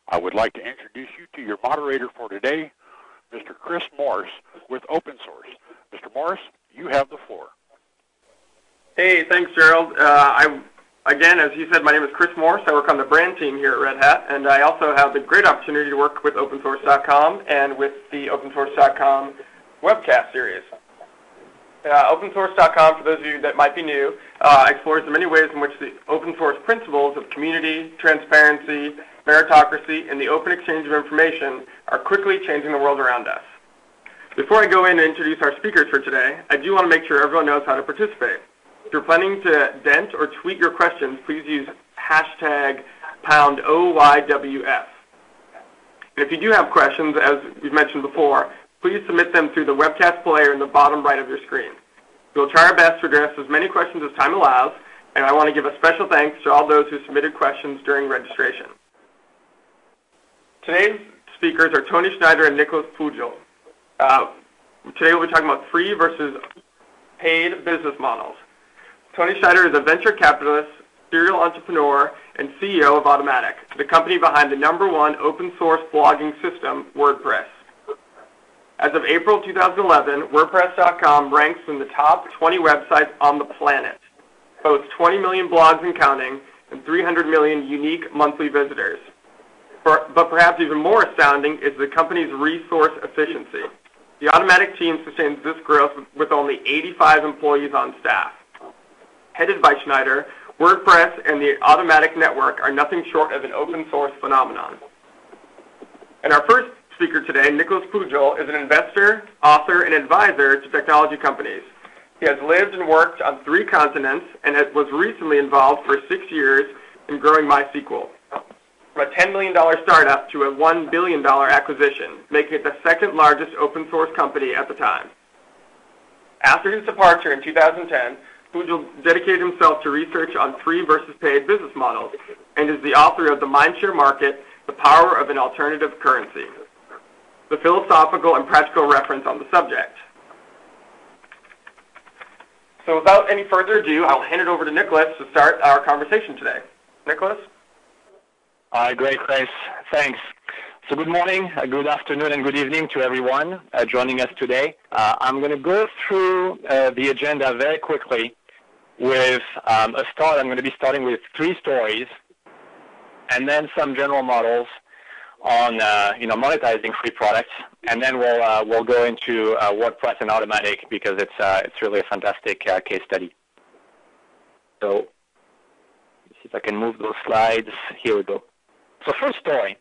I would like to introduce you to your moderator for today, Mr. Chris Morris with Open Source. Mr. Morris, you have the floor. Hey, thanks, Gerald. Again, as you said, my name is Chris Morris. I work on the brand team here at Red Hat, and I also have the great opportunity to work with OpenSource.com and with the OpenSource.com webcast series. OpenSource.com, for those of you that might be new, explores the many ways in which the open source principles of community, transparency, meritocracy, and the open exchange of information are quickly changing the world around us. Before I go in and introduce our speakers for today, I do want to make sure everyone knows how to participate. If you're planning to dent or tweet your questions, please use hashtag #OYWF. And if you do have questions, as we've mentioned before, please submit them through the webcast player in the bottom right of your screen. We'll try our best to address as many questions as time allows, and I want to give a special thanks to all those who submitted questions during registration. Today's speakers are Tony Schneider and Nicholas Pujol. Today we'll be talking about free versus paid business models. Tony Schneider is a venture capitalist, serial entrepreneur, and CEO of Automattic, the company behind the #1 open source blogging system, WordPress. As of April 2011, WordPress.com ranks in the top 20 websites on the planet, boasts 20 million blogs and counting, and 300 million unique monthly visitors. But perhaps even more astounding is the company's resource efficiency. The Automattic team sustains this growth with only 85 employees on staff. Headed by Schneider, WordPress and the Automattic network are nothing short of an open source phenomenon. And our first speaker today, Nicholas Pujol, is an investor, author, and advisor to technology companies. He has lived and worked on 3 continents and was recently involved for 6 years in growing MySQL, from a $10 million startup to a $1 billion acquisition, making it the second largest open source company at the time. After his departure in 2010, Pujol dedicated himself to research on free versus paid business models and is the author of The Mindshare Market, The Power of an Alternative Currency, the philosophical and practical reference on the subject. So without any further ado, I'll hand it over to Nicholas to start our conversation today. Nicholas? Great, Chris. Thanks. So good morning, good afternoon, and good evening to everyone joining us today. I'm going to go through the agenda very quickly with a start. I'm going to be starting with 3 stories and then some general models on monetizing free products, and then we'll go into WordPress and Automattic because it's really a fantastic case study. So let's see if I can move those slides. Here we go. So first story.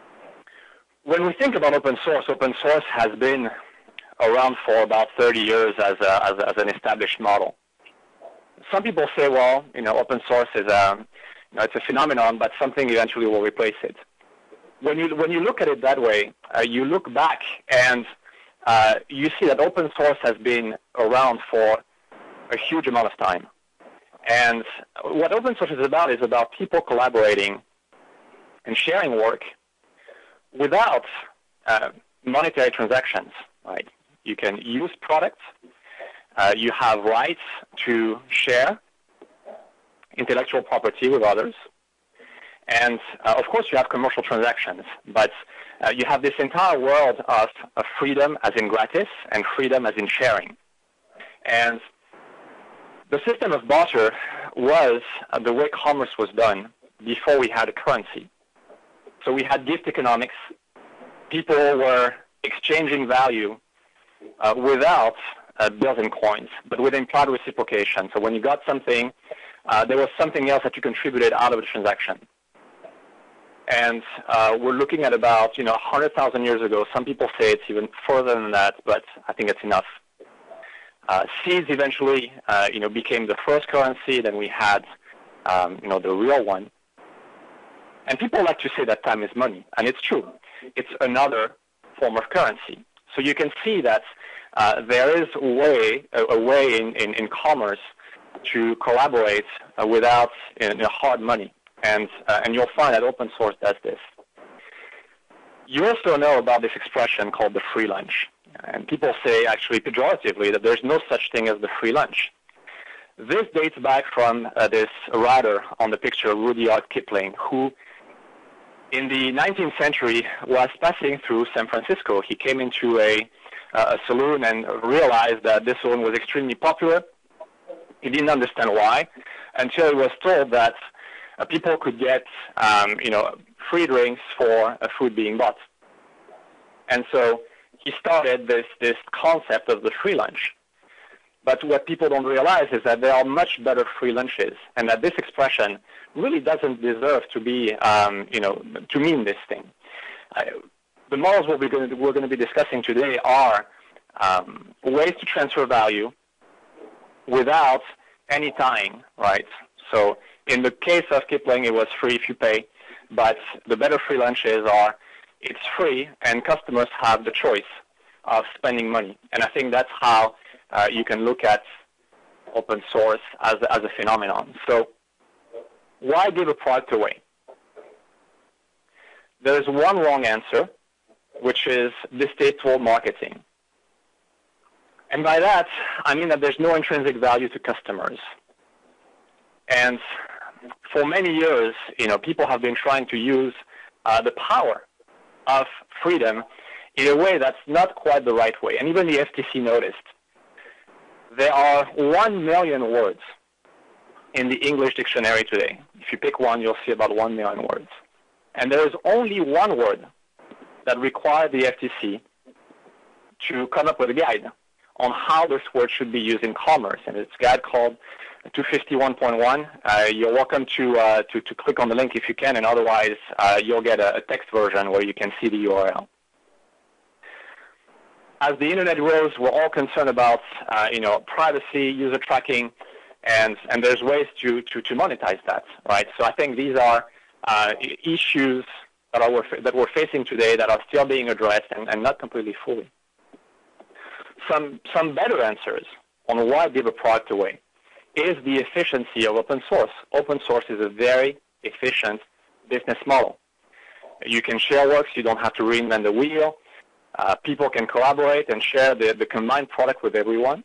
When we think about open source has been around for about 30 years as an established model. Some people say, well, open source is it's a phenomenon, but something eventually will replace it. When you look at it that way, you look back and you see that open source has been around for a huge amount of time. And what open source is about people collaborating and sharing work without monetary transactions. Right? You can use products. You have rights to share intellectual property with others. And, of course, you have commercial transactions, but you have this entire world of freedom as in gratis and freedom as in sharing. And the system of barter was the way commerce was done before we had a currency. So we had gift economics. People were exchanging value without bills and coins, but with implied reciprocation. So when you got something, there was something else that you contributed out of the transaction. And we're looking at about 100,000 years ago. Some people say it's even further than that, but I think it's enough. Seeds eventually became the first currency. Then we had the real one. And people like to say that time is money, and it's true. It's another form of currency. So you can see that there is a way in commerce to collaborate without hard money. And you'll find that open source does this. You also know about this expression called the free lunch. And people say, actually pejoratively, that there's no such thing as the free lunch. This dates back from this writer on the picture, Rudyard Kipling, who in the 19th century, was passing through San Francisco. He came into a saloon and realized that this saloon was extremely popular. He didn't understand why until he was told that people could get, free drinks for food being bought. And so he started this concept of the free lunch. But what people don't realize is that there are much better free lunches, and that this expression really doesn't deserve to be, to mean this thing. The models we're going to be discussing today are ways to transfer value without any tying, right? So in the case of Kipling, it was free if you pay, but the better free lunches are it's free and customers have the choice of spending money. And I think that's how you can look at open source as a phenomenon. So why give a product away? There's one wrong answer, which is distasteful marketing. And by that, I mean that there's no intrinsic value to customers. And for many years, people have been trying to use the power of freedom in a way that's not quite the right way. And even the FTC noticed. There are 1 million words in the English dictionary today. If you pick one, you'll see about 1 million words. And there is only one word that required the FTC to come up with a guide on how this word should be used in commerce. And it's a guide called 251.1. You're welcome to click on the link if you can, and otherwise you'll get a text version where you can see the URL. As the internet rose, we're all concerned about privacy, user tracking, and there's ways to monetize that, right? So I think these are issues that we're facing today that are still being addressed and not completely fully. Some better answers on why give a product away is the efficiency of open source. Open source is a very efficient business model. You can share works. You don't have to reinvent the wheel. People can collaborate and share the combined product with everyone.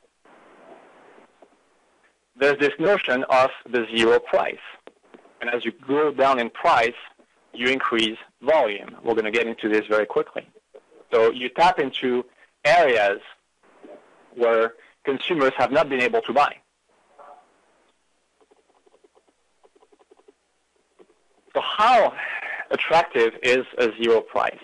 There's this notion of the zero price. And as you go down in price, you increase volume. We're going to get into this very quickly. So you tap into areas where consumers have not been able to buy. So how attractive is a zero price?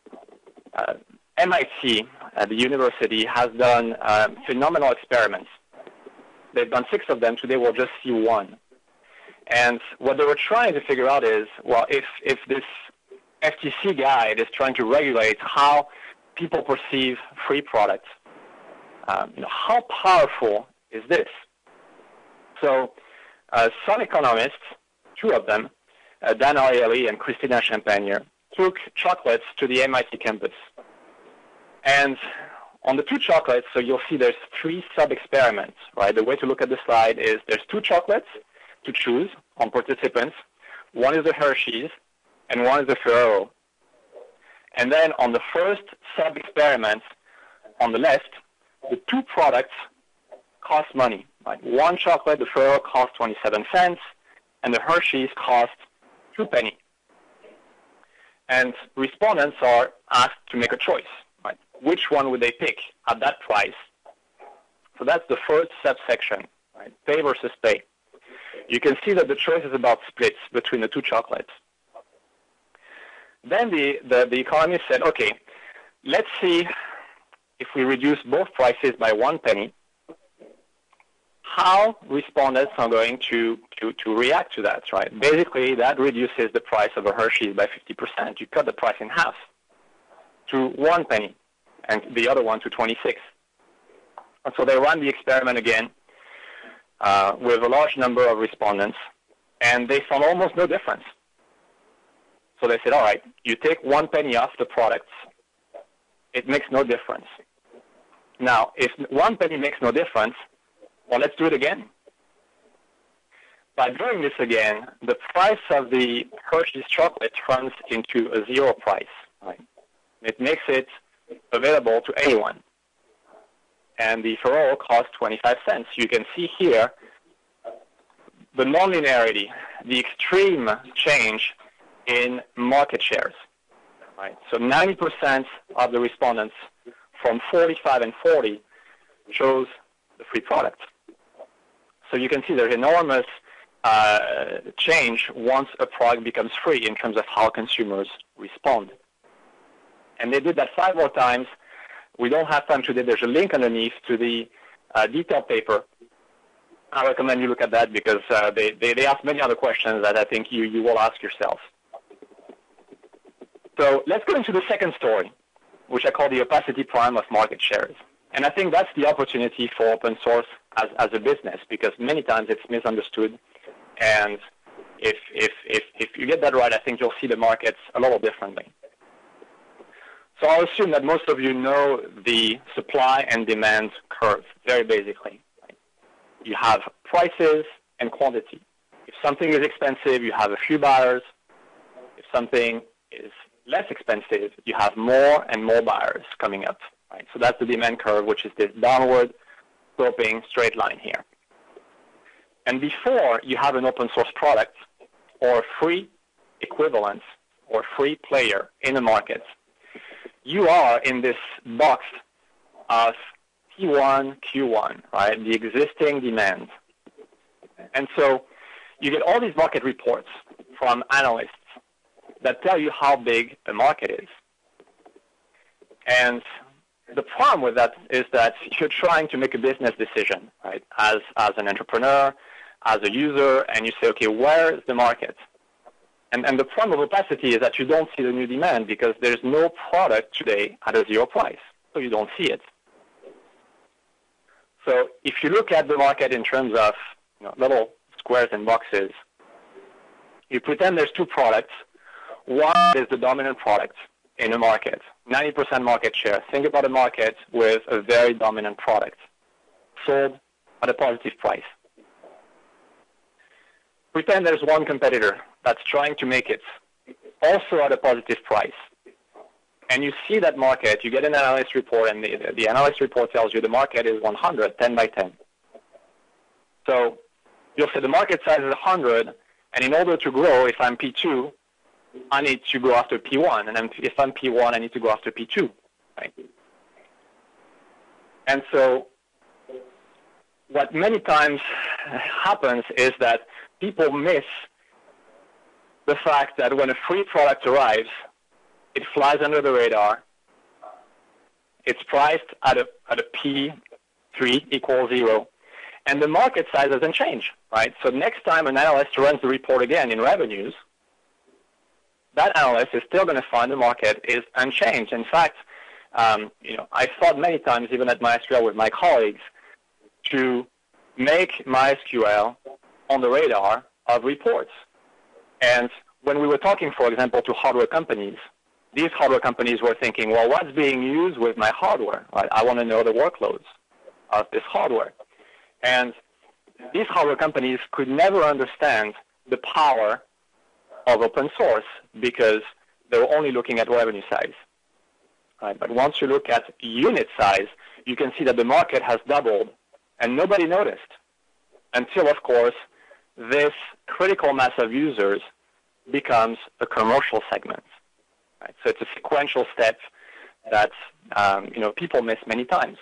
MIT, the university, has done phenomenal experiments. They've done 6 of them. Today we'll just see one. And what they were trying to figure out is, well, if this FTC guide is trying to regulate how people perceive free products, how powerful is this? So some economists, 2 of them, Dan Ariely and Christina Champagne, took chocolates to the MIT campus. And on the 2 chocolates, so you'll see there's 3 sub-experiments, right? The way to look at the slide is there's 2 chocolates to choose on participants. One is the Hershey's, and one is the Ferrero. And then on the first sub-experiment on the left, the 2 products cost money. Right? One chocolate, the Ferrero, costs 27 cents, and the Hershey's cost 2 pennies. And respondents are asked to make a choice. Right? Which one would they pick at that price? So that's the first subsection, right? Pay versus pay. You can see that the choice is about splits between the 2 chocolates. Then the economist said, okay, let's see if we reduce both prices by 1 penny, how respondents are going to react to that, right? Basically, that reduces the price of a Hershey's by 50%. You cut the price in half to 1 penny, and the other one to 26. And so they ran the experiment again with a large number of respondents, and they found almost no difference. So they said, all right, you take 1 penny off the products, it makes no difference. Now, if 1 penny makes no difference, well, let's do it again. By doing this again, the price of the Hershey's chocolate runs into a zero price. Right? It makes it available to anyone. And the Ferrero costs 25 cents. You can see here the nonlinearity, the extreme change in market shares. Right? So 90% of the respondents from 45 and 40 chose the free product. So you can see there's enormous change once a product becomes free in terms of how consumers respond. And they did that 5 more times. We don't have time today. There's a link underneath to the detailed paper. I recommend you look at that because they ask many other questions that I think you will ask yourself. So let's go into the second story, which I call the opacity prime of market shares. And I think that's the opportunity for open source as a business, because many times it's misunderstood. And if you get that right, I think you'll see the markets a little differently. So I'll assume that most of you know the supply and demand curve, very basically. Right? You have prices and quantity. If something is expensive, you have a few buyers. If something is less expensive, you have more and more buyers coming up. Right? So that's the demand curve, which is this downward sloping straight line here. And before you have an open source product or a free equivalent or free player in the market, you are in this box of P1, Q1, right? The existing demand. And so you get all these market reports from analysts that tell you how big a market is. And the problem with that is that you're trying to make a business decision, right? As an entrepreneur, as a user, and you say, okay, where is the market? And the problem of opacity is that you don't see the new demand because there's no product today at a zero price, so you don't see it. So if you look at the market in terms of little squares and boxes, you pretend there's 2 products. One is the dominant product in a market, 90% market share. Think about a market with a very dominant product sold at a positive price. Pretend there's one competitor that's trying to make it also at a positive price. And you see that market, you get an analyst report, and the analyst report tells you the market is 100, 10 by 10. So you'll say the market size is 100, and in order to grow, if I'm P2, I need to go after P1, and if I'm P1, I need to go after P2, right? And so what many times happens is that people miss the fact that when a free product arrives, it flies under the radar. It's priced at a P3 equals 0, and the market size doesn't change, right? So next time an analyst runs the report again in revenues, that analyst is still going to find the market is unchanged. In fact, I thought many times, even at MySQL with my colleagues, to make MySQL on the radar of reports. And when we were talking, for example, to hardware companies, these hardware companies were thinking, well, what's being used with my hardware? Right? I want to know the workloads of this hardware. And these hardware companies could never understand the power of open source because they were only looking at revenue size. Right? But once you look at unit size, you can see that the market has doubled, and nobody noticed until, of course, this critical mass of users becomes a commercial segment. Right? So it's a sequential step that people miss many times.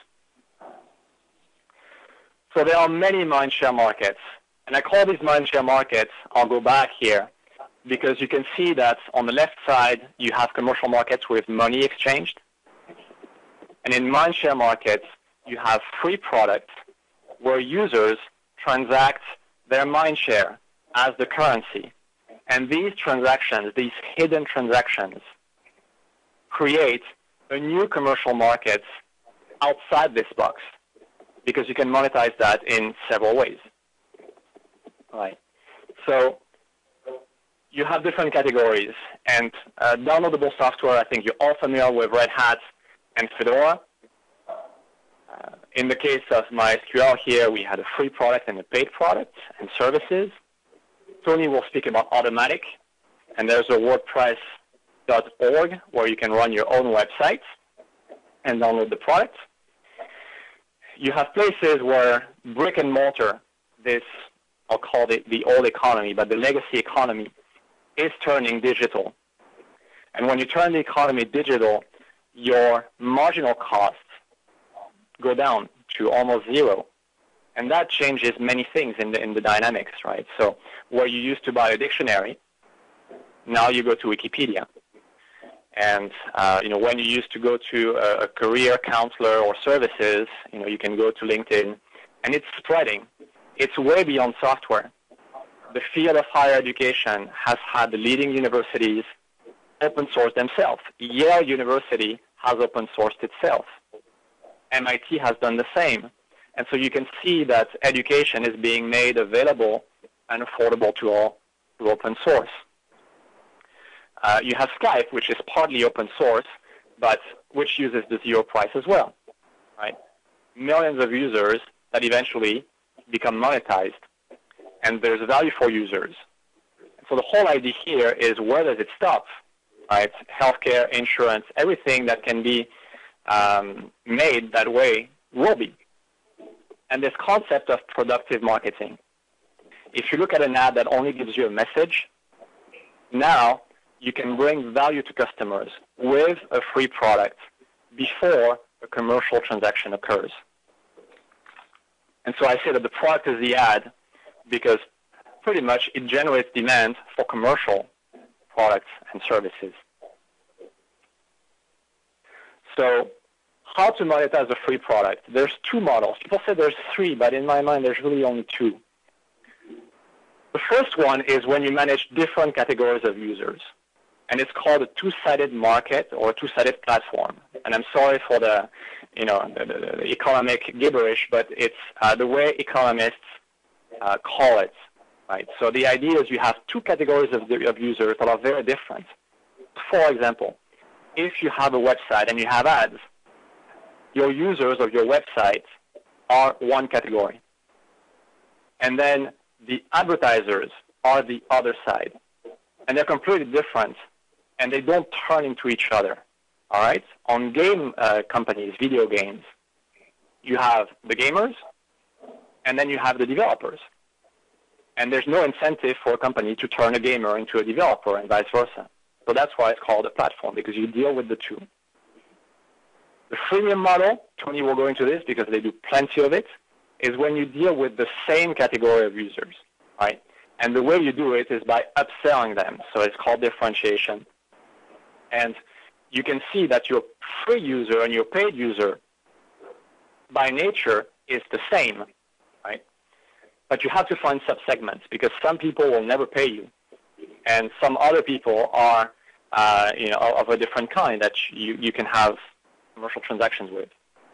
So there are many mindshare markets, and I call these mindshare markets. I'll go back here because you can see that on the left side you have commercial markets with money exchanged, and in mindshare markets you have free products where users transact their mindshare as the currency. And these transactions, these hidden transactions, create a new commercial market outside this box because you can monetize that in several ways. Right. So you have different categories. And downloadable software, I think you're all familiar with Red Hat and Fedora. In the case of MySQL here, we had a free product and a paid product and services. Tony will speak about Automatic, and there's a WordPress.org where you can run your own website and download the product. You have places where brick and mortar, this, I'll call it the old economy, but the legacy economy, is turning digital. And when you turn the economy digital, your marginal costs go down to almost zero. And that changes many things in the dynamics, right? So where you used to buy a dictionary, now you go to Wikipedia. And when you used to go to a career counselor or services, you can go to LinkedIn, and it's spreading. It's way beyond software. The field of higher education has had the leading universities open source themselves. Yale University has open sourced itself. MIT has done the same. And so you can see that education is being made available and affordable to all through open source. You have Skype, which is partly open source, but which uses the zero price as well, right? Millions of users that eventually become monetized, and there's value for users. So the whole idea here is, where does it stop, right? Healthcare, insurance, everything that can be made that way will be. And this concept of productive marketing. If you look at an ad that only gives you a message, now you can bring value to customers with a free product before a commercial transaction occurs. And so I say that the product is the ad because pretty much it generates demand for commercial products and services. So how to monetize a free product? There's two models. People say there's three, but in my mind there's really only two. The first one is when you manage different categories of users. And it's called a two-sided market or a two-sided platform. And I'm sorry for the economic gibberish, but it's the way economists call it, right? So the idea is you have two categories of users that are very different. For example, if you have a website and you have ads, your users of your website are one category. And then the advertisers are the other side. And they're completely different, and they don't turn into each other, all right? On game companies, video games, you have the gamers, and then you have the developers. And there's no incentive for a company to turn a gamer into a developer and vice versa. So that's why it's called a platform, because you deal with the two. The freemium model, Tony will go into this because they do plenty of it, is when you deal with the same category of users, right? And the way you do it is by upselling them. So it's called differentiation. And you can see that your free user and your paid user, by nature, is the same, right? But you have to find subsegments because some people will never pay you, and some other people are, of a different kind that you can have commercial transactions with.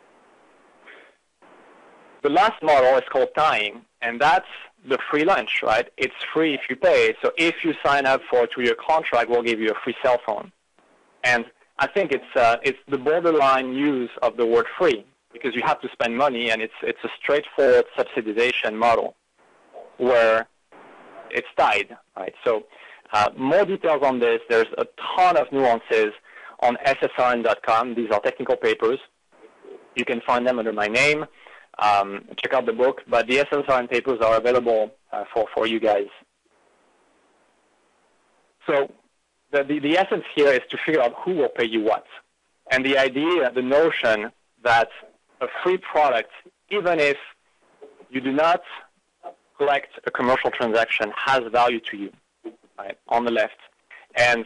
The last model is called tying, and that's the free lunch, right? It's free if you pay. So if you sign up for a 2-year contract, we'll give you a free cell phone. And I think it's the borderline use of the word free because you have to spend money, and it's a straightforward subsidization model where it's tied, right? So more details on this. There's a ton of nuances on ssrn.com. These are technical papers. You can find them under my name. Check out the book, but the SSRN papers are available for you guys. So the essence here is to figure out who will pay you what. And the idea, the notion that a free product, even if you do not collect a commercial transaction, has value to you, right, on the left. And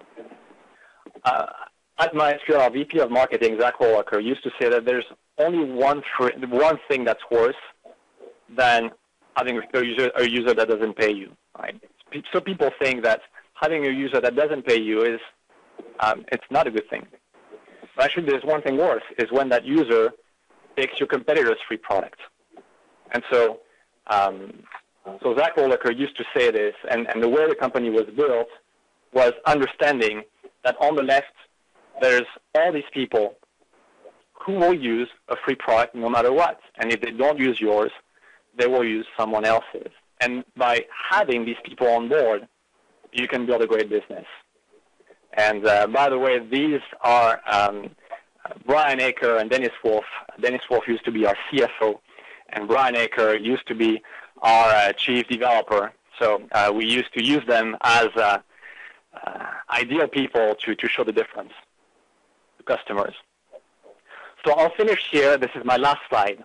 at MySQL, our VP of Marketing, Zach Walker, used to say that there's only one thing that's worse than having a user that doesn't pay you, right? So people think that having a user that doesn't pay you is it's not a good thing. But actually, there's one thing worse, is when that user takes your competitor's free product. And so Zach Walker used to say this, and the way the company was built was understanding that on the left, there's all these people who will use a free product no matter what. And if they don't use yours, they will use someone else's. And by having these people on board, you can build a great business. And by the way, these are Brian Aker and Dennis Wolf. Dennis Wolf used to be our CFO, and Brian Aker used to be our chief developer. So we used to use them as ideal people to show the difference to customers. So I'll finish here. This is my last slide.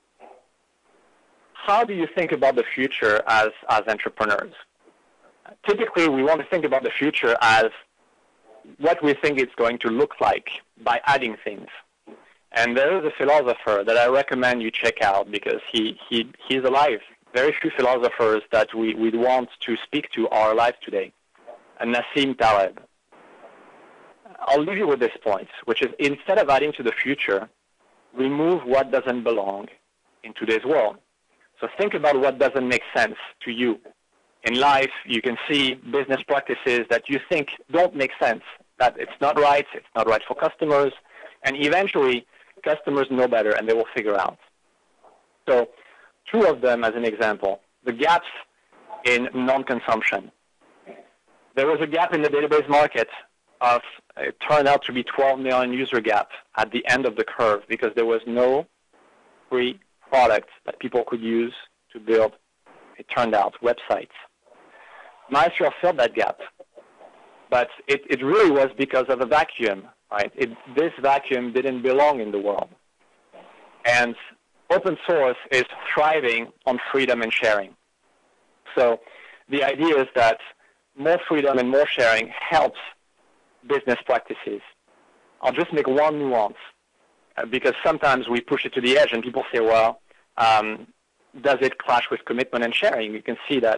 How do you think about the future as entrepreneurs? Typically, we want to think about the future as what we think it's going to look like by adding things. And there is a philosopher that I recommend you check out because he's alive. Very few philosophers that we'd want to speak to are alive today. And Nassim Taleb. I'll leave you with this point, which is instead of adding to the future, remove what doesn't belong in today's world. So think about what doesn't make sense to you. In life, you can see business practices that you think don't make sense, that it's not right for customers, and eventually customers know better and they will figure out. So two of them as an example, the gaps in non-consumption. There was a gap in the database market it turned out to be 12 million user gap at the end of the curve because there was no free product that people could use to build, it turned out, websites. MySQL filled that gap, but it really was because of a vacuum, right? This vacuum didn't belong in the world. And open source is thriving on freedom and sharing. So the idea is that more freedom and more sharing helps business practices. I'll just make one nuance because sometimes we push it to the edge and people say, well, does it clash with commitment and sharing? You can see that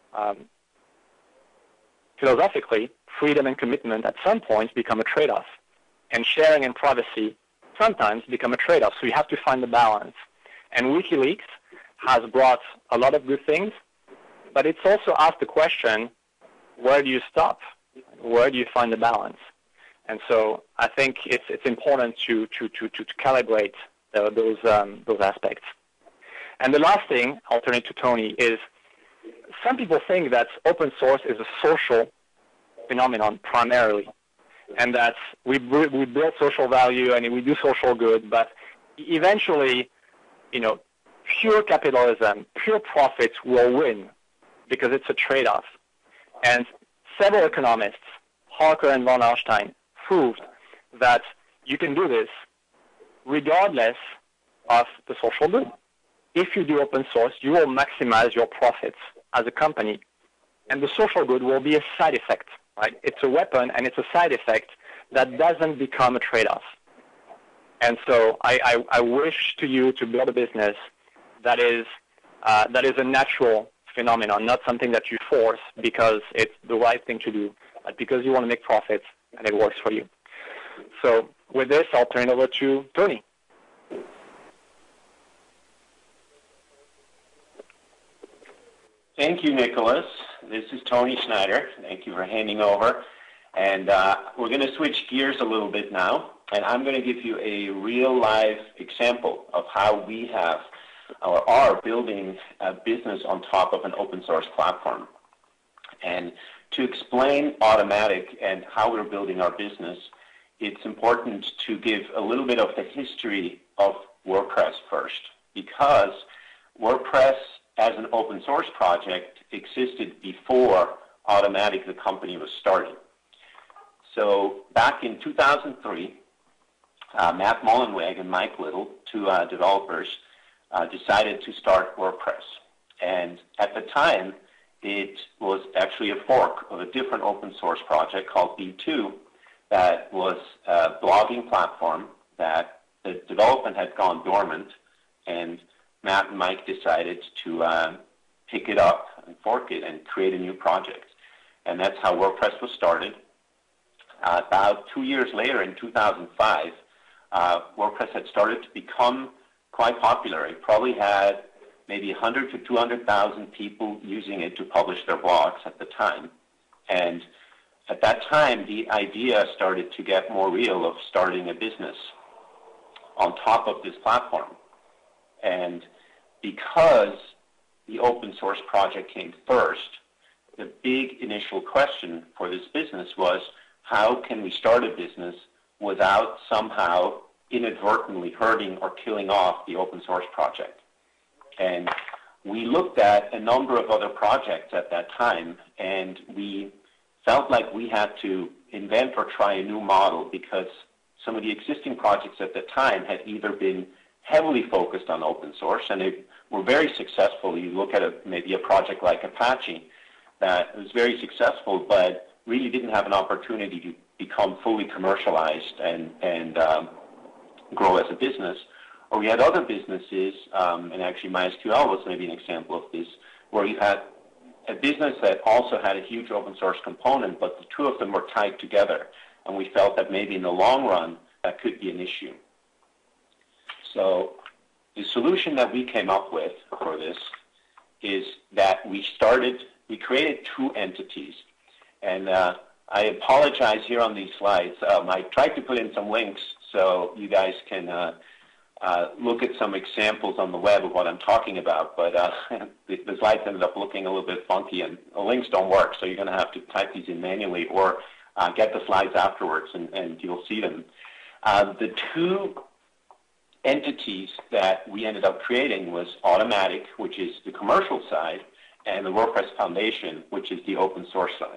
philosophically, freedom and commitment at some points become a trade-off. And sharing and privacy sometimes become a trade-off. So you have to find the balance. And WikiLeaks has brought a lot of good things, but it's also asked the question, where do you stop? Where do you find the balance? And so I think it's important to calibrate those aspects. And the last thing, I'll turn it to Tony, is some people think that open source is a social phenomenon primarily, and that we build social value and we do social good, but eventually, pure capitalism, pure profits will win because it's a trade-off. And several economists, Harker and von Alstein, proved that you can do this regardless of the social good. If you do open source, you will maximize your profits as a company, and the social good will be a side effect, right? It's a weapon, and it's a side effect that doesn't become a trade-off. And so I wish to you to build a business that is a natural phenomenon, not something that you force because it's the right thing to do, but because you want to make profits and it works for you. So with this, I'll turn it over to Tony. Thank you, Nicholas. This is Tony Schneider. Thank you for handing over. And we're going to switch gears a little bit now, and I'm going to give you a real-life example of how we have or are building a business on top of an open source platform. And to explain Automattic and how we're building our business, it's important to give a little bit of the history of WordPress first, because WordPress as an open source project existed before Automattic, the company, was started. So back in 2003, Matt Mullenweg and Mike Little, two developers, decided to start WordPress. And at the time, it was actually a fork of a different open source project called B2 that was a blogging platform that the development had gone dormant, and Matt and Mike decided to pick it up and fork it and create a new project. And that's how WordPress was started. About 2 years later, in 2005, WordPress had started to become quite popular. It probably had maybe 100 to 200,000 people using it to publish their blogs at the time. And at that time, the idea started to get more real of starting a business on top of this platform. And because the open source project came first, the big initial question for this business was, how can we start a business without somehow inadvertently hurting or killing off the open source project? And we looked at a number of other projects at that time, and we felt like we had to invent or try a new model because some of the existing projects at the time had either been heavily focused on open source, and they were very successful. You look at maybe a project like Apache that was very successful, but really didn't have an opportunity to become fully commercialized and grow as a business. Or we had other businesses, and actually MySQL was maybe an example of this, where you had a business that also had a huge open source component, but the two of them were tied together. And we felt that maybe in the long run, that could be an issue. So the solution that we came up with for this is that we created two entities. And I apologize here on these slides. I tried to put in some links so you guys can look at some examples on the web of what I'm talking about, but the slides ended up looking a little bit funky, and the links don't work, so you're going to have to type these in manually or get the slides afterwards, and you'll see them. The two entities that we ended up creating was Automattic, which is the commercial side, and the WordPress Foundation, which is the open source side.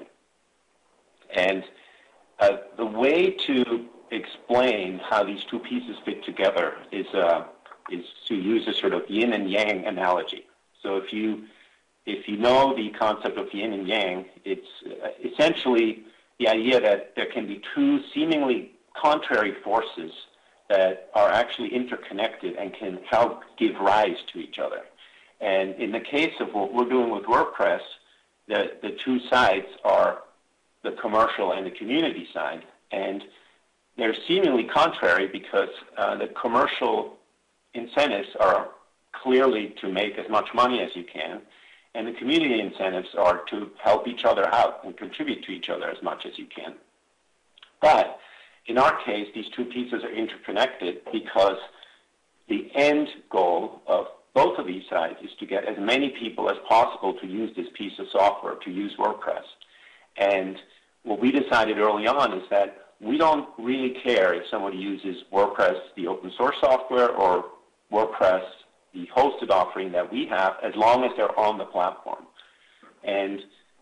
And the way to explain how these two pieces fit together is to use a sort of yin and yang analogy. So if you know the concept of yin and yang, it's essentially the idea that there can be two seemingly contrary forces that are actually interconnected and can help give rise to each other. And in the case of what we're doing with WordPress, the two sides are the commercial and the community side. And they're seemingly contrary because the commercial incentives are clearly to make as much money as you can, and the community incentives are to help each other out and contribute to each other as much as you can. But in our case, these two pieces are interconnected because the end goal of both of these sides is to get as many people as possible to use this piece of software, to use WordPress. And what we decided early on is that we don't really care if somebody uses WordPress, the open source software, or WordPress, the hosted offering that we have, as long as they're on the platform. And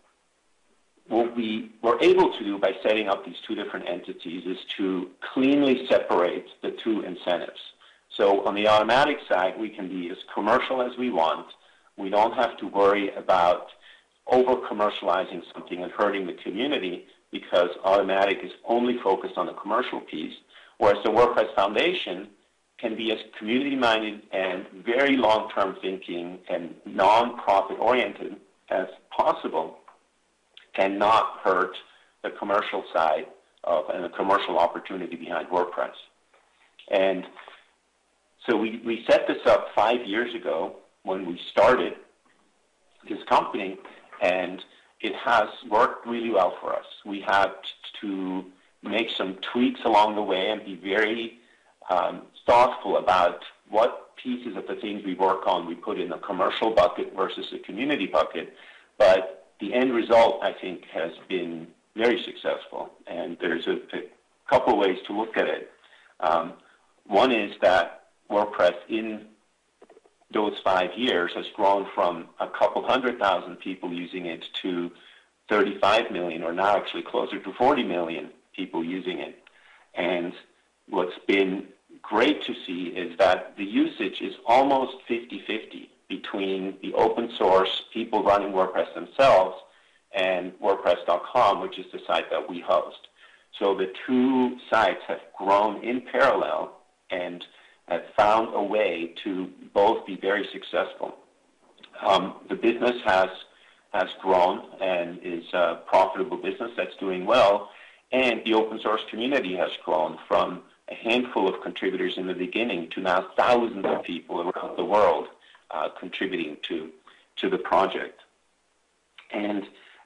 what we were able to do by setting up these two different entities is to cleanly separate the two incentives. So on the Automattic side, we can be as commercial as we want. We don't have to worry about over-commercializing something and hurting the community, because Automattic is only focused on the commercial piece, whereas the WordPress Foundation can be as community-minded and very long-term thinking and non-profit-oriented as possible, and not hurt the commercial side of and the commercial opportunity behind WordPress. And so we set this up 5 years ago when we started this company, and it has worked really well for us. We had to make some tweaks along the way and be very thoughtful about what pieces of the things we work on we put in the commercial bucket versus the community bucket. But the end result, I think, has been very successful. And there's a couple ways to look at it. One is that WordPress in those 5 years has grown from a couple 100,000 people using it to 35 million, or now actually closer to 40 million people using it. And what's been great to see is that the usage is almost 50-50 between the open source people running WordPress themselves and WordPress.com, which is the site that we host. So the two sites have grown in parallel and have found a way to both be very successful. The business has grown and is a profitable business that's doing well, and the open source community has grown from a handful of contributors in the beginning to now thousands of people around the world contributing to the project. And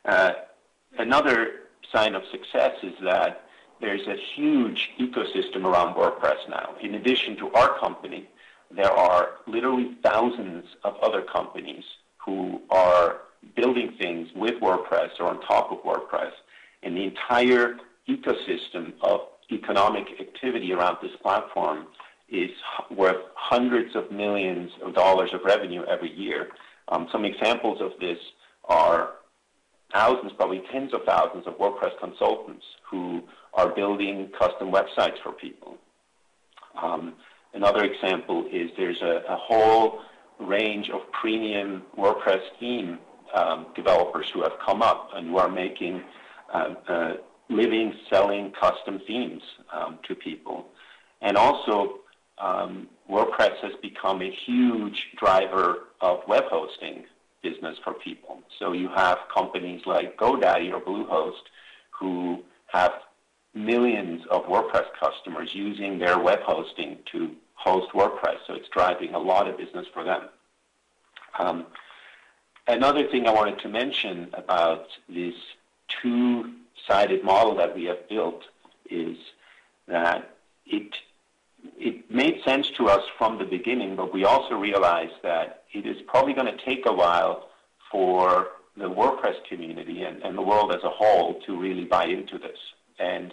another sign of success is that there's a huge ecosystem around WordPress now. In addition to our company, there are literally thousands of other companies who are building things with WordPress or on top of WordPress. And the entire ecosystem of economic activity around this platform is worth hundreds of millions of dollars of revenue every year. Some examples of this are thousands, probably tens of thousands of WordPress consultants who are building custom websites for people. Another example is there's a whole range of premium WordPress theme developers who have come up and who are making living, selling custom themes to people. And also, WordPress has become a huge driver of web hosting business for people. So you have companies like GoDaddy or Bluehost who have millions of WordPress customers using their web hosting to host WordPress. So it's driving a lot of business for them. Another thing I wanted to mention about this two-sided model that we have built is that it made sense to us from the beginning, but we also realized that it is probably going to take a while for the WordPress community and the world as a whole to really buy into this. And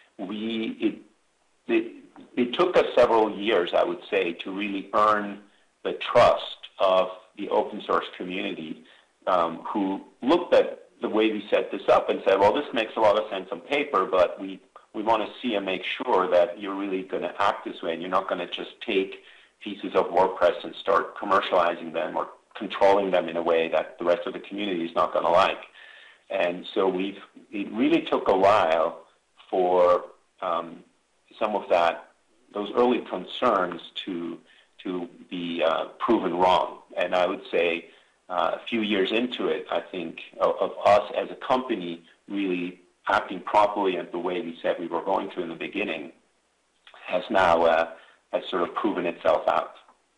it took us several years, I would say, to really earn the trust of the open source community who looked at the way we set this up and said, well, this makes a lot of sense on paper, but we want to see and make sure that you're really going to act this way and you're not going to just take pieces of WordPress and start commercializing them or controlling them in a way that the rest of the community is not going to like. And so it really took a while for some of those early concerns to be proven wrong. And I would say a few years into it, I think of us as a company really acting properly and the way we said we were going to in the beginning has now has sort of proven itself out.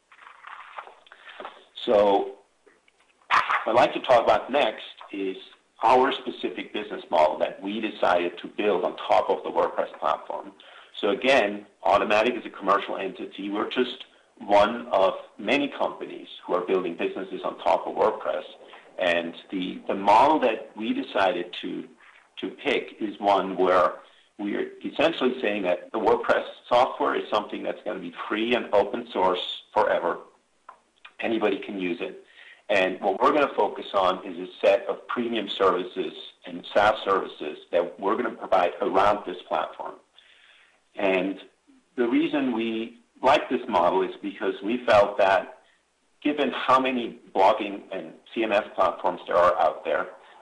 So what I'd like to talk about next is our specific business model that we decided to build on top of the WordPress platform. So again, Automattic is a commercial entity. We're just one of many companies who are building businesses on top of WordPress. And the model that we decided to pick is one where we're essentially saying that the WordPress software is something that's going to be free and open source forever. Anybody can use it. And what we're going to focus on is a set of premium services and SaaS services that we're going to provide around this platform. And the reason we like this model is because we felt that given how many blogging and CMS platforms there are out there,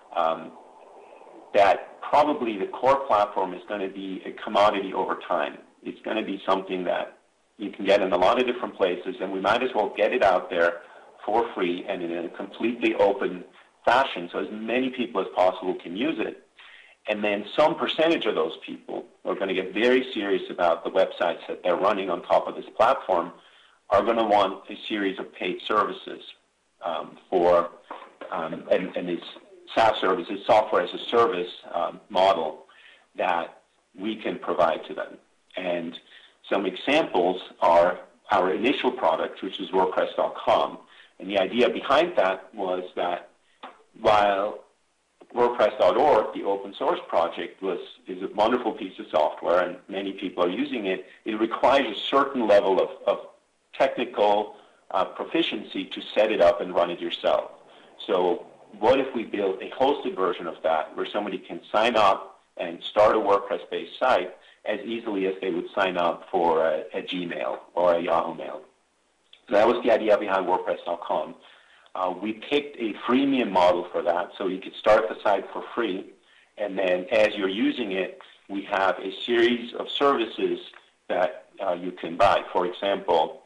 that probably the core platform is going to be a commodity over time. It's going to be something that you can get in a lot of different places, and we might as well get it out there for free and in a completely open fashion so as many people as possible can use it. And then some percentage of those people who are going to get very serious about the websites that they're running on top of this platform are going to want a series of paid services and these SaaS services, software as a service model that we can provide to them. And some examples are our initial product, which is WordPress.com. And the idea behind that was that while WordPress.org, the open source project, is a wonderful piece of software and many people are using it, it requires a certain level of technical proficiency to set it up and run it yourself. So what if we build a hosted version of that where somebody can sign up and start a WordPress-based site as easily as they would sign up for a Gmail or a Yahoo Mail? So that was the idea behind WordPress.com. We picked a freemium model for that, so you could start the site for free, and then as you're using it, we have a series of services that you can buy. For example,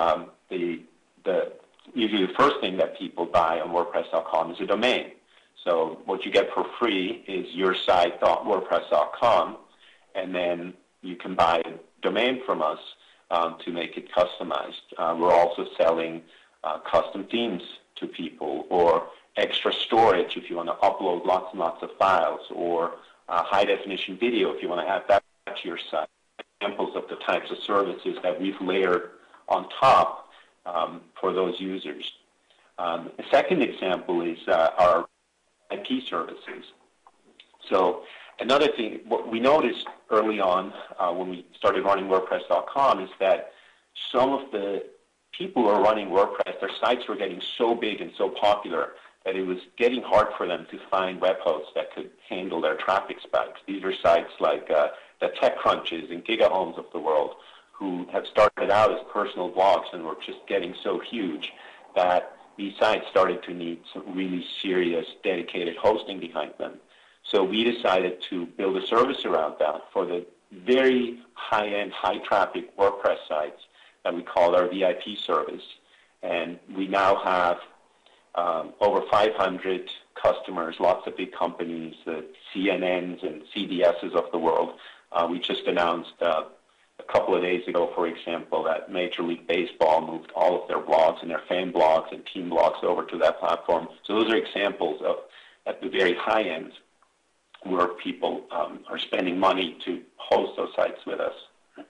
usually the first thing that people buy on WordPress.com is a domain. So what you get for free is yoursite.wordpress.com, and then you can buy a domain from us to make it customized. We're also selling custom themes to people, or extra storage if you want to upload lots and lots of files, or high-definition video if you want to add that to your site. Examples of the types of services that we've layered on top for those users. A second example is our IP services. So another thing, what we noticed early on when we started running WordPress.com is that some of the people who are running WordPress, their sites were getting so big and so popular that it was getting hard for them to find web hosts that could handle their traffic spikes. These are sites like the TechCrunches and GigaHomes of the world, who have started out as personal blogs and were just getting so huge that these sites started to need some really serious dedicated hosting behind them. So we decided to build a service around that for the very high-end, high-traffic WordPress sites that we call our VIP service. And we now have over 500 customers, lots of big companies, the CNNs and CBSs of the world. We just announced a couple of days ago, for example, that Major League Baseball moved all of their blogs and their fan blogs and team blogs over to that platform. So those are examples of, at the very high end, where people are spending money to host those sites with us.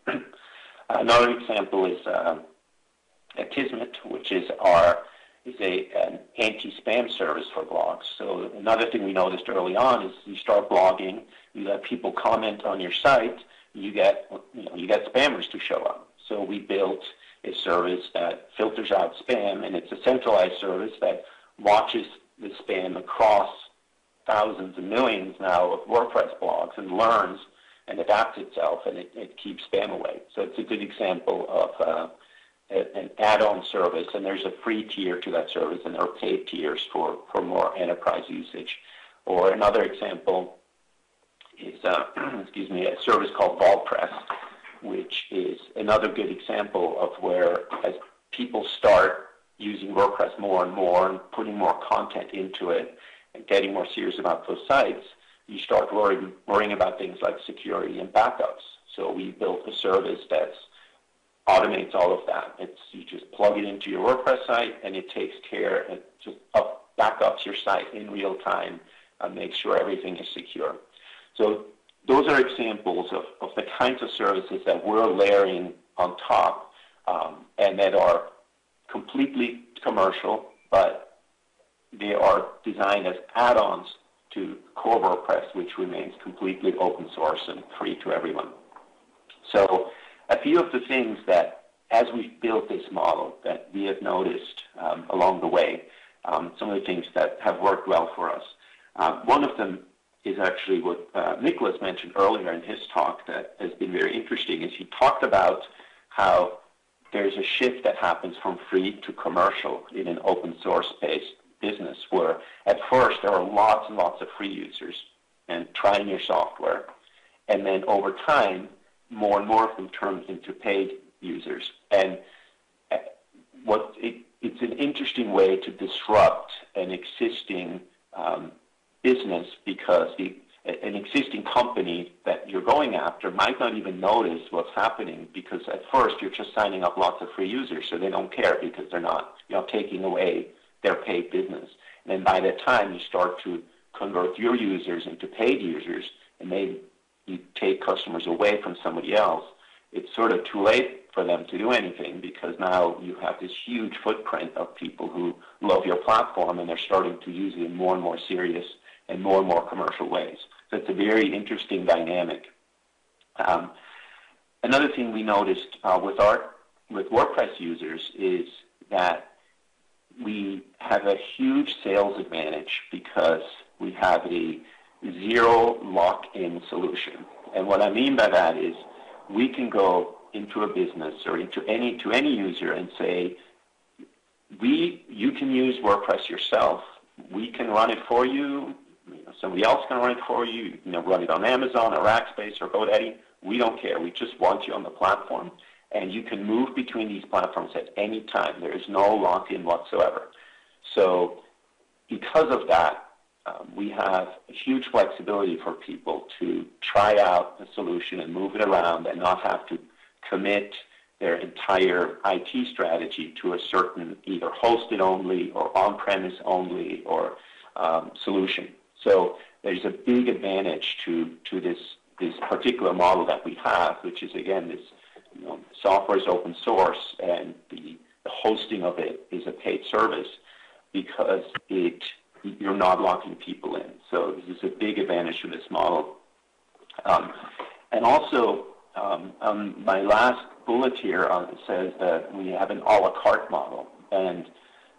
Another example is Kismet, which is an anti-spam service for blogs. So another thing we noticed early on is you start blogging, you let people comment on your site, you get spammers to show up. So we built a service that filters out spam, and it's a centralized service that watches the spam across thousands and millions now of WordPress blogs and learns and adapts itself, and it keeps spam away. So it's a good example of an add-on service, and there's a free tier to that service, and there are paid tiers for more enterprise usage. Or another example is a service called VaultPress, which is another good example of where, as people start using WordPress more and more and putting more content into it and getting more serious about those sites, you start worrying about things like security and backups. So we built a service that automates all of that. You just plug it into your WordPress site, and it takes care and just backups your site in real time and makes sure everything is secure. So those are examples of the kinds of services that we're layering on top and that are completely commercial, but they are designed as add-ons to core WordPress, which remains completely open source and free to everyone. So a few of the things that, as we've built this model, that we have noticed along the way, some of the things that have worked well for us. One of them is actually what Nicholas mentioned earlier in his talk that has been very interesting, is he talked about how there's a shift that happens from free to commercial in an open source-based business, where at first there are lots and lots of free users and trying your software, and then over time, more and more of them turn into paid users. And it's an interesting way to disrupt an existing business, because an existing company that you're going after might not even notice what's happening, because at first you're just signing up lots of free users, so they don't care because they're not taking away their paid business. And then by the time you start to convert your users into paid users, and maybe you take customers away from somebody else, it's sort of too late for them to do anything, because now you have this huge footprint of people who love your platform, and they're starting to use it in more and more serious and more commercial ways. So it's a very interesting dynamic. Another thing we noticed with WordPress users is that we have a huge sales advantage because we have a zero lock-in solution. And what I mean by that is we can go into a business or to any user and say, you can use WordPress yourself. We can run it for you. Somebody else can run it for you. You can run it on Amazon or Rackspace or GoDaddy. We don't care. We just want you on the platform. And you can move between these platforms at any time. There is no lock-in whatsoever. So because of that, we have a huge flexibility for people to try out a solution and move it around and not have to commit their entire IT strategy to a certain either hosted only or on-premise only or solution. So there's a big advantage to this particular model that we have, which is, again, this software is open source, and the hosting of it is a paid service, because you're not locking people in. So this is a big advantage to this model. And also, on my last bullet here, it says that we have an a la carte model. And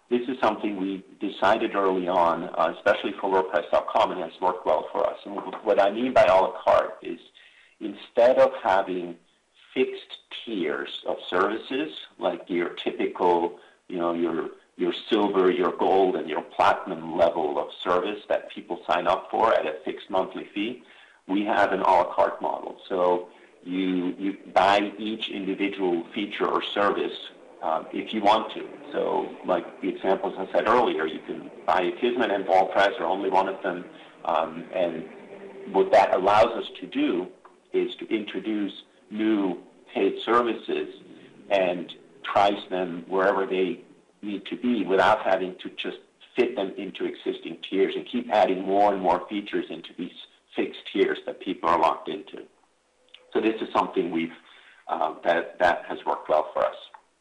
this is something we decided early on, especially for WordPress.com, and has worked well for us. And what I mean by a la carte is instead of having fixed tiers of services, like your typical, your silver, your gold, and your platinum level of service that people sign up for at a fixed monthly fee, we have an a la carte model. So you buy each individual feature or service if you want to. So like the examples I said earlier, you can buy Akismet and WordPress or only one of them. And what that allows us to do is to introduce new paid services and price them wherever they need to be without having to just fit them into existing tiers and keep adding more and more features into these fixed tiers that people are locked into. So this is something we've that has worked well for us.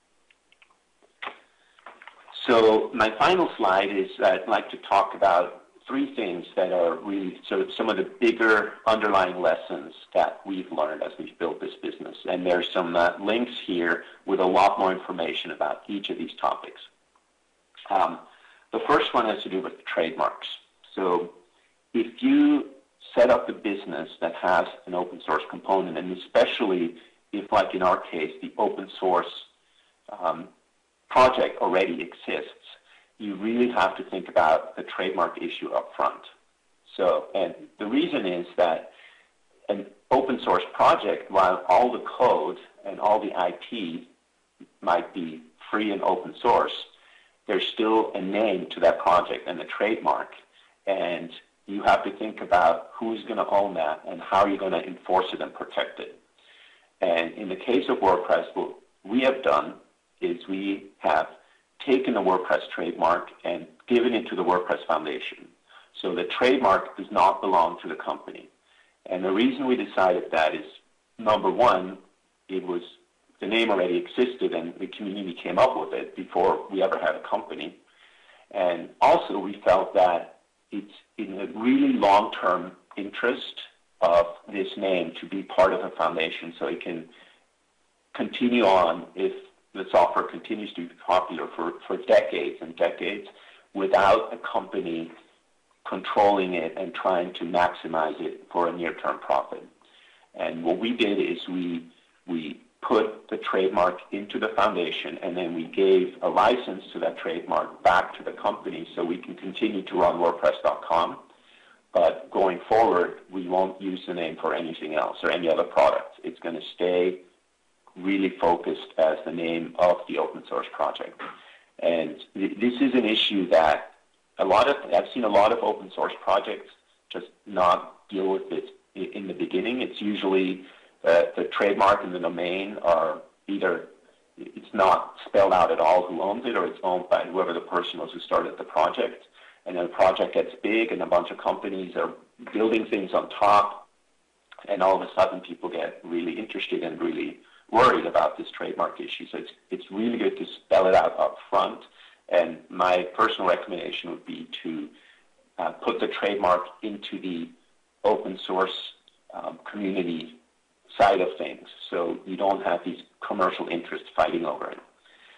So my final slide is I'd like to talk about three things that are really sort of some of the bigger underlying lessons that we've learned as we've built this business. And there's some links here with a lot more information about each of these topics. The first one has to do with trademarks. So if you set up a business that has an open source component, and especially if, like in our case, the open source project already exists, you really have to think about the trademark issue up front. So, and the reason is that an open source project, while all the code and all the IP might be free and open source, there's still a name to that project and a trademark. And you have to think about who's going to own that and how you're going to enforce it and protect it. And in the case of WordPress, what we have done is we have taken the WordPress trademark and given it to the WordPress Foundation. So the trademark does not belong to the company. And the reason we decided that is, number one, the name already existed and the community came up with it before we ever had a company. And also we felt that it's in a really long-term interest of this name to be part of a foundation so it can continue on if the software continues to be popular for decades and decades without a company controlling it and trying to maximize it for a near-term profit. And what we did is we put the trademark into the foundation, and then we gave a license to that trademark back to the company so we can continue to run WordPress.com. But going forward, we won't use the name for anything else or any other product. It's going to stay really focused as the name of the open source project. And this is an issue that I've seen a lot of open source projects just not deal with it in the beginning. It's usually the trademark and the domain are either it's not spelled out at all who owns it, or it's owned by whoever the person was who started the project. And then the project gets big and a bunch of companies are building things on top, and all of a sudden people get really interested and really worried about this trademark issue. So it's really good to spell it out up front. And my personal recommendation would be to put the trademark into the open source community side of things, so you don't have these commercial interests fighting over it.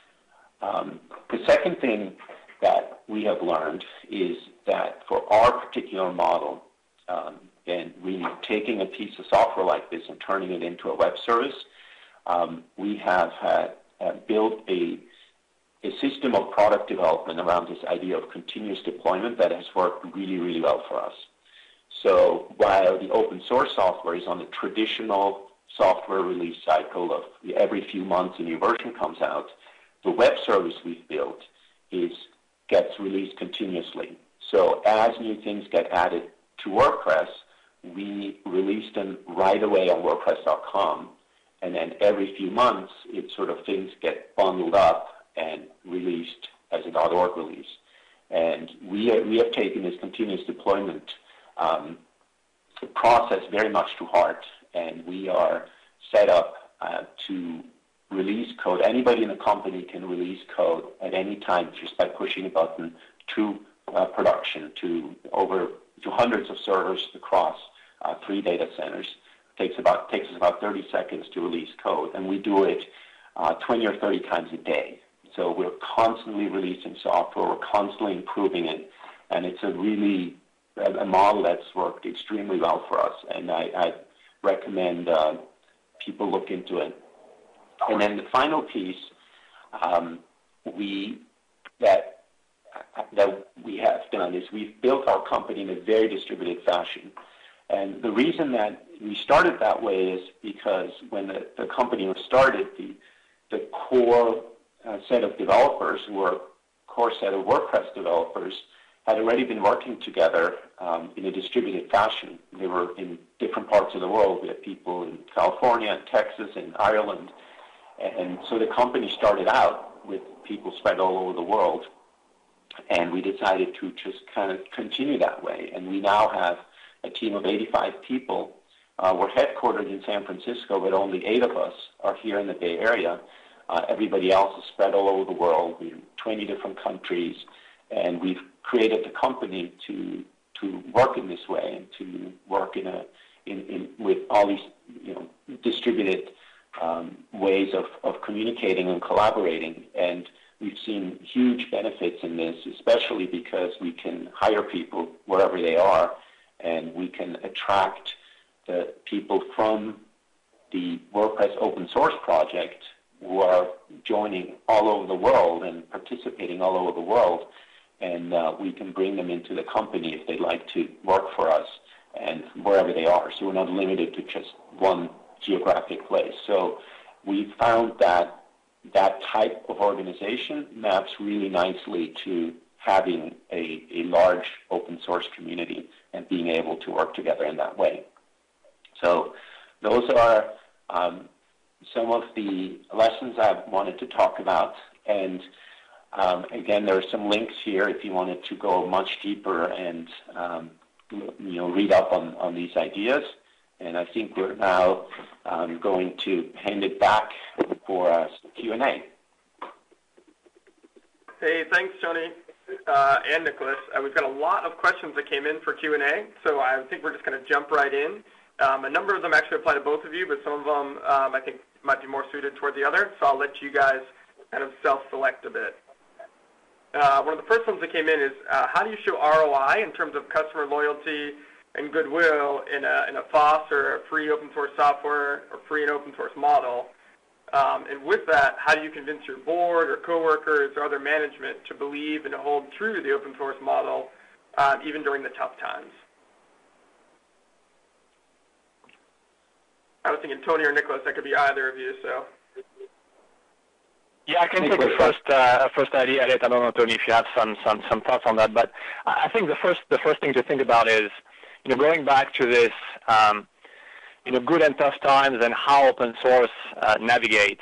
The second thing that we have learned is that for our particular model, and really taking a piece of software like this and turning it into a web service, we have built a system of product development around this idea of continuous deployment that has worked really, really well for us. So while the open source software is on the traditional software release cycle of every few months a new version comes out, the web service we've built gets released continuously. So as new things get added to WordPress, we release them right away on WordPress.com, and then every few months things get bundled up and released as an .org release. And we have taken this continuous deployment process very much to heart, and we are set up to release code. Anybody in the company can release code at any time just by pushing a button to production, to hundreds of servers across 3 data centers. Takes us about 30 seconds to release code, and we do it 20 or 30 times a day. So we're constantly releasing software, we're constantly improving it, and it's a model that's worked extremely well for us, and I recommend people look into it. And then the final piece that we have done is we've built our company in a very distributed fashion. And the reason that we started that way is because when the company was started, the core set of developers who were core set of WordPress developers had already been working together in a distributed fashion. They were in different parts of the world. We had people in California, and Texas, and Ireland. And so the company started out with people spread all over the world. And we decided to just kind of continue that way. And we now have a team of 85 people. We're headquartered in San Francisco, but only 8 of us are here in the Bay Area. Everybody else is spread all over the world. We're in 20 different countries. And we've created the company to work in this way and to work with all these distributed ways of communicating and collaborating. And we've seen huge benefits in this, especially because we can hire people wherever they are, and we can attract the people from the WordPress open source project who are joining all over the world and participating all over the world, and we can bring them into the company if they'd like to work for us and wherever they are. So we're not limited to just one geographic place. So we found that type of organization maps really nicely to having a large open source community and being able to work together in that way. So those are some of the lessons I wanted to talk about. And again, there are some links here if you wanted to go much deeper and read up on these ideas. And I think we're now going to hand it back for Q&A. Hey, thanks, Tony and Nicholas. We've got a lot of questions that came in for Q&A, so I think we're just going to jump right in. A number of them actually apply to both of you, but some of them I think might be more suited toward the other, so I'll let you guys kind of self-select a bit. One of the first ones that came in is, how do you show ROI in terms of customer loyalty and goodwill in a FOSS or a free open source software or free and open source model? And with that, how do you convince your board or coworkers or other management to believe and to hold true to the open source model even during the tough times? I was thinking Tony or Nicholas, that could be either of you. So. Yeah, I can take the first idea at it. I don't know, Tony, if you have some thoughts on that. But I think the first thing to think about is, going back to this, good and tough times and how open source navigates.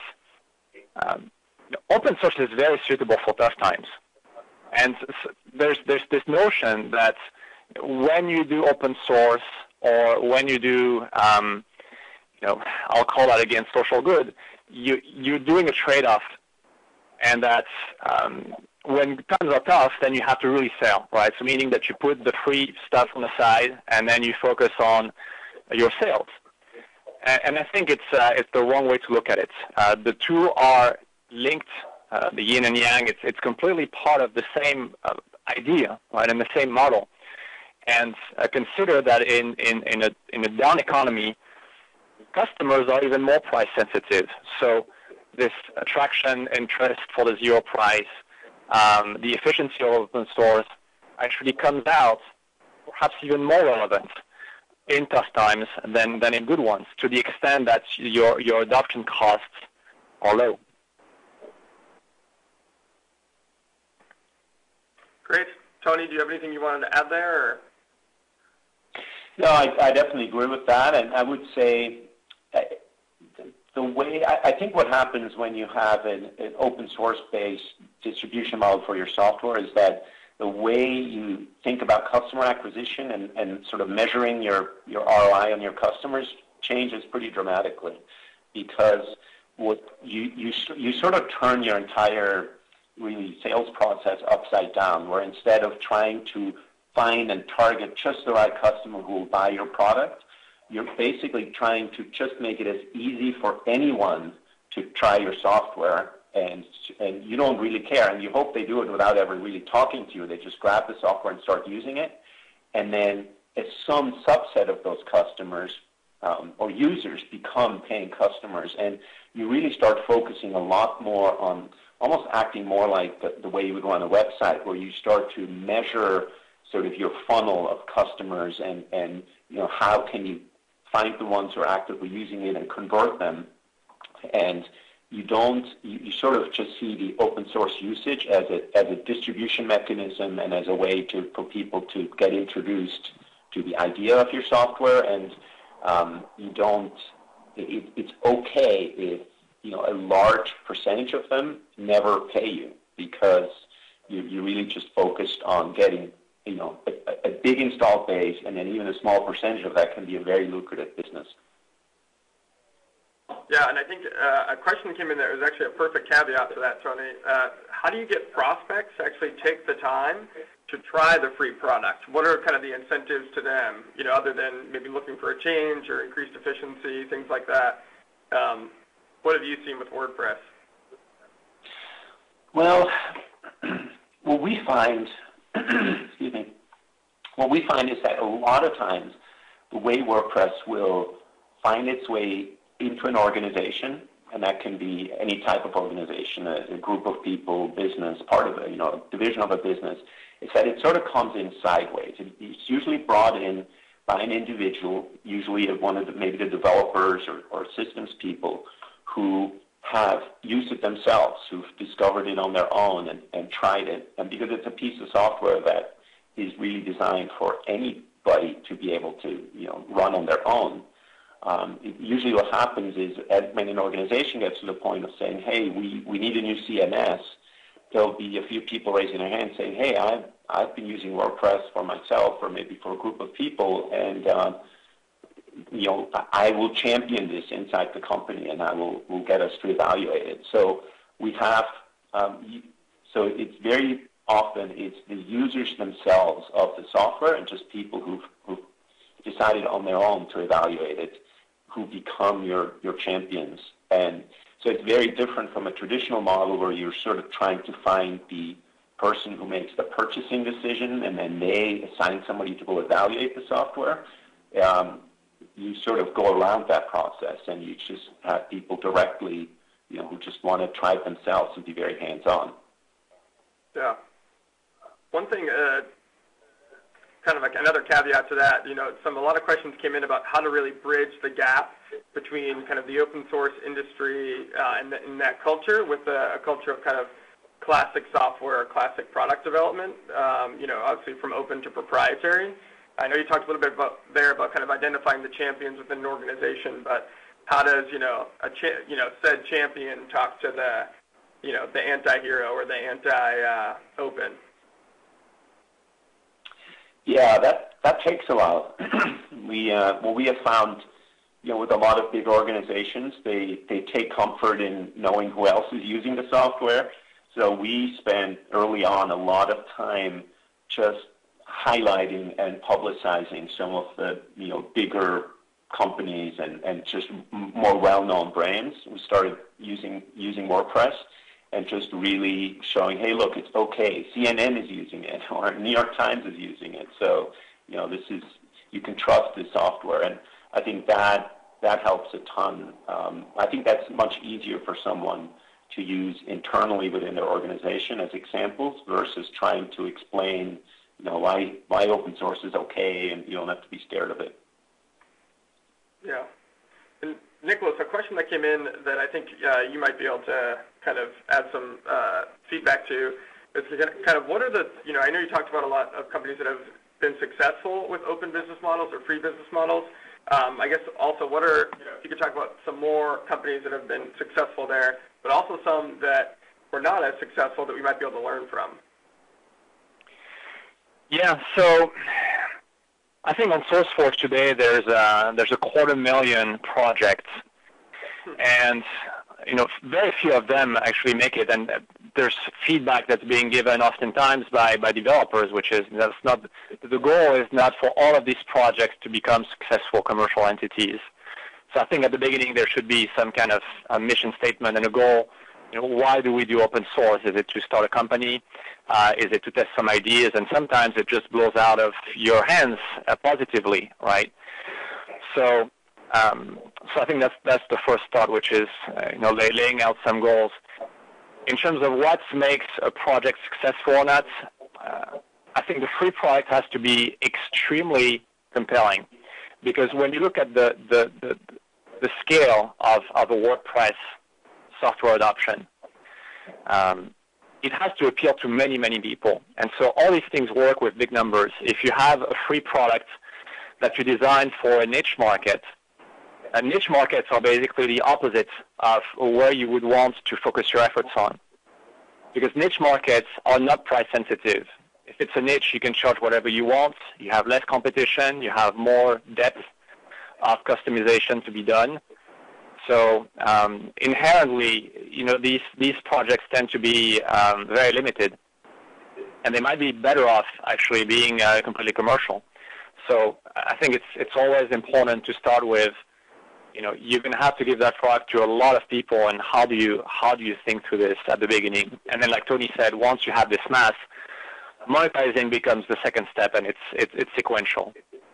Open source is very suitable for tough times, and there's this notion that when you do open source or when you do, I'll call that again social good, you're doing a trade-off. And that's when times are tough, then you have to really sell, right? So meaning that you put the free stuff on the side, and then you focus on your sales. And I think it's the wrong way to look at it. The two are linked, the yin and yang. It's completely part of the same idea, right, and the same model. And consider that in a down economy, customers are even more price sensitive. So this attraction, interest for the zero price, the efficiency of open source actually comes out perhaps even more relevant in tough times than in good ones, to the extent that your adoption costs are low. Great. Tony, do you have anything you wanted to add there? Or? No, I definitely agree with that, and I would say the way I think what happens when you have an open source based distribution model for your software is that the way you think about customer acquisition and sort of measuring your ROI on your customers changes pretty dramatically, because what you sort of turn your entire really sales process upside down, where instead of trying to find and target just the right customer who will buy your product, you're basically trying to just make it as easy for anyone to try your software and you don't really care, and you hope they do it without ever really talking to you. They just grab the software and start using it, and then some subset of those customers or users become paying customers, and you really start focusing a lot more on almost acting more like the way you would run a website, where you start to measure sort of your funnel of customers and how can you find the ones who are actively using it and convert them. And you sort of just see the open source usage as a distribution mechanism and as a way for people to get introduced to the idea of your software. And it's okay if a large percentage of them never pay you, because you really just focused on getting a big installed base, and then even a small percentage of that can be a very lucrative business. Yeah, and I think a question came in there. It was actually a perfect caveat to that, Tony. How do you get prospects to actually take the time to try the free product? What are kind of the incentives to them, other than maybe looking for a change or increased efficiency, things like that? What have you seen with WordPress? Well, what we find, excuse me, what we find is that a lot of times the way WordPress will find its way into an organization, and that can be any type of organization, a group of people, business, part of a division of a business, is that it sort of comes in sideways. It's usually brought in by an individual, usually one of maybe the developers or systems people who have used it themselves, who've discovered it on their own and tried it. And because it's a piece of software that is really designed for anybody to be able to run on their own, usually what happens is when an organization gets to the point of saying, hey, we need a new CMS, there'll be a few people raising their hands saying, hey, I've been using WordPress for myself or maybe for a group of people, and I will champion this inside the company, and we'll get us to evaluate it. So we have, so it's very often it's the users themselves of the software and just people who've decided on their own to evaluate it, who become your champions. And so it's very different from a traditional model where you're sort of trying to find the person who makes the purchasing decision, and then they assign somebody to go evaluate the software. You sort of go around that process, and you just have people directly, who just want to try it themselves and be very hands-on. Yeah. One thing, kind of like another caveat to that, a lot of questions came in about how to really bridge the gap between kind of the open source industry and that culture with a culture of kind of classic software or classic product development, obviously from open to proprietary. I know you talked a little bit about kind of identifying the champions within an organization, but how does, said champion talk to the anti-hero or the anti-open? Yeah, that takes a while. We have found, with a lot of big organizations, they take comfort in knowing who else is using the software. So we spend early on a lot of time just highlighting and publicizing some of the bigger companies and just more well-known brands. We started using WordPress and just really showing, hey, look, it's okay. CNN is using it, or New York Times is using it. So you can trust this software, and I think that helps a ton. I think that's much easier for someone to use internally within their organization as examples versus trying to explain why open source is okay, and you don't have to be scared of it. Yeah. And Nicholas, a question that came in that I think you might be able to kind of add some feedback to is kind of what are the, I know you talked about a lot of companies that have been successful with open business models or free business models. I guess also what are, if you could talk about some more companies that have been successful there, but also some that were not as successful that we might be able to learn from. Yeah, so I think on SourceForge today there's a 250,000 projects, and very few of them actually make it. And there's feedback that's being given oftentimes by developers, which is the goal is not for all of these projects to become successful commercial entities. So I think at the beginning there should be some kind of a mission statement and a goal why do we do open source? Is it to start a company? Is it to test some ideas? And sometimes it just blows out of your hands positively, right? So I think that's the first thought, which is laying out some goals. In terms of what makes a project successful or not, I think the free product has to be extremely compelling, because when you look at the scale of a WordPress software adoption, it has to appeal to many, many people. And so all these things work with big numbers. If you have a free product that you design for a niche market, niche markets are basically the opposite of where you would want to focus your efforts on, because niche markets are not price sensitive. If it's a niche, you can charge whatever you want. You have less competition. You have more depth of customization to be done. So inherently, these projects tend to be very limited, and they might be better off actually being completely commercial. So I think it's always important to start with, you're going to have to give that product to a lot of people, and how do you think through this at the beginning? And then, like Tony said, once you have this mass, monetizing becomes the second step, and it's sequential.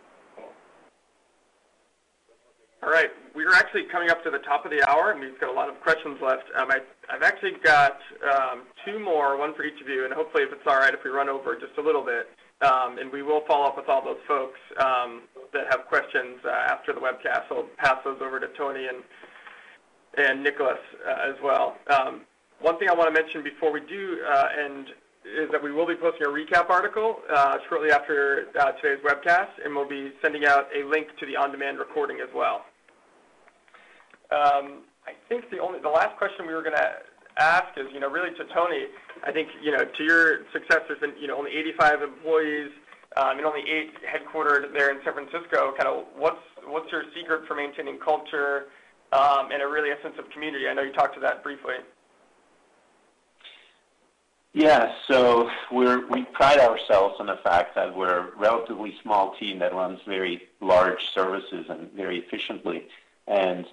All right, we are actually coming up to the top of the hour, and we've got a lot of questions left. I've actually got two more, one for each of you, and hopefully if it's all right if we run over just a little bit. And we will follow up with all those folks that have questions after the webcast. So I'll pass those over to Tony and Nicholas as well. One thing I want to mention before we do end is that we will be posting a recap article shortly after today's webcast, and we'll be sending out a link to the on-demand recording as well. I think the last question we were going to ask is, really to Tony. I think, to your success, there's been, only 85 employees and only 8 headquartered there in San Francisco. Kind of what's your secret for maintaining culture and a sense of community? I know you talked to that briefly. Yeah, so we pride ourselves on the fact that we're a relatively small team that runs very large services and very efficiently. And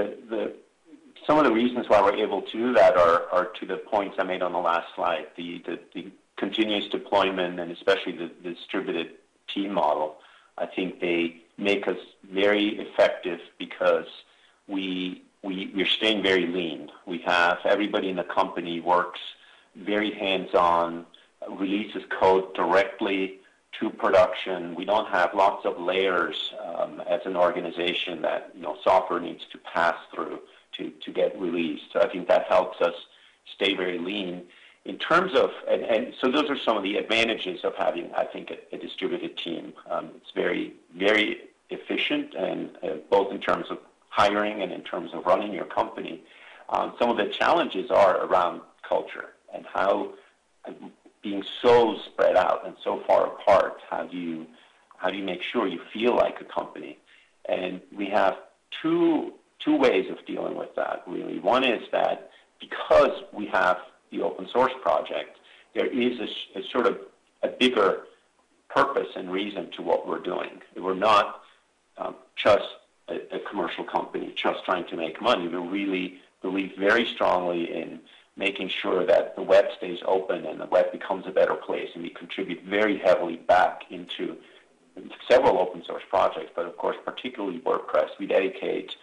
some of the reasons why we're able to do that are to the points I made on the last slide, the continuous deployment and especially the distributed team model. I think they make us very effective because we're staying very lean. We have everybody in the company works very hands-on, releases code directly to production. We don't have lots of layers as an organization that software needs to pass through to get released. So I think that helps us stay very lean. In terms of, and so those are some of the advantages of having, I think, a distributed team. It's very, very efficient, and both in terms of hiring and in terms of running your company. Some of the challenges are around culture and how, being so spread out and so far apart, how do you make sure you feel like a company? And we have two ways of dealing with that, really. One is that because we have the open source project, there is a sort of a bigger purpose and reason to what we're doing. We're not just a commercial company just trying to make money. We really believe very strongly in making sure that the web stays open and the web becomes a better place, and we contribute very heavily back into several open source projects, but of course particularly WordPress. We dedicate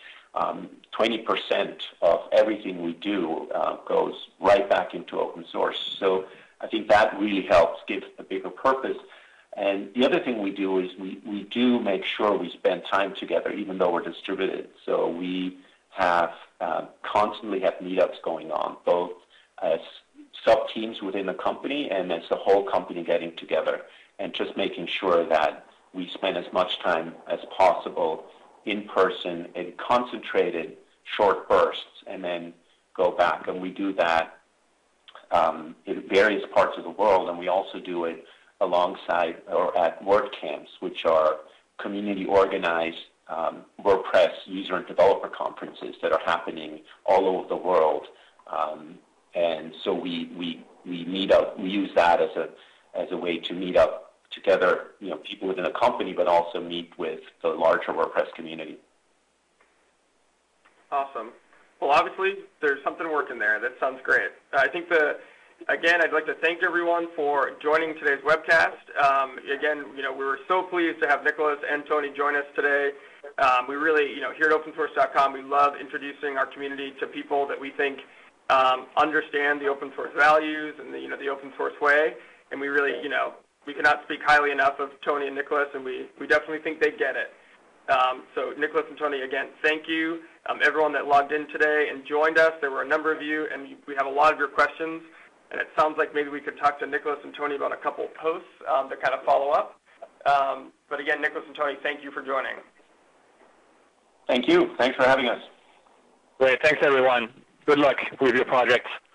20% of everything we do goes right back into open source. So I think that really helps give a bigger purpose. And the other thing we do is we do make sure we spend time together, even though we're distributed. So we have constantly have meetups going on, both as sub-teams within the company and as the whole company getting together, and just making sure that we spend as much time as possible in person in concentrated short bursts and then go back. And we do that in various parts of the world, and we also do it alongside or at WordCamps, which are community organized WordPress user and developer conferences that are happening all over the world. And so we meet up. We use that as a way to meet up together, people within a company, but also meet with the larger WordPress community. Awesome. Well, obviously, there's something working there. That sounds great. I think again, I'd like to thank everyone for joining today's webcast. Again, we were so pleased to have Nicholas and Tony join us today. We really, here at OpenSource.com, we love introducing our community to people that we think understand the open source values and the open source way. And we really, we cannot speak highly enough of Tony and Nicholas, and we definitely think they get it. So Nicholas and Tony, again, thank you. Everyone that logged in today and joined us, there were a number of you, and we have a lot of your questions. And it sounds like maybe we could talk to Nicholas and Tony about a couple of posts to kind of follow up. But again, Nicholas and Tony, thank you for joining. Thank you. Thanks for having us. Great. Thanks, everyone. Good luck with your project.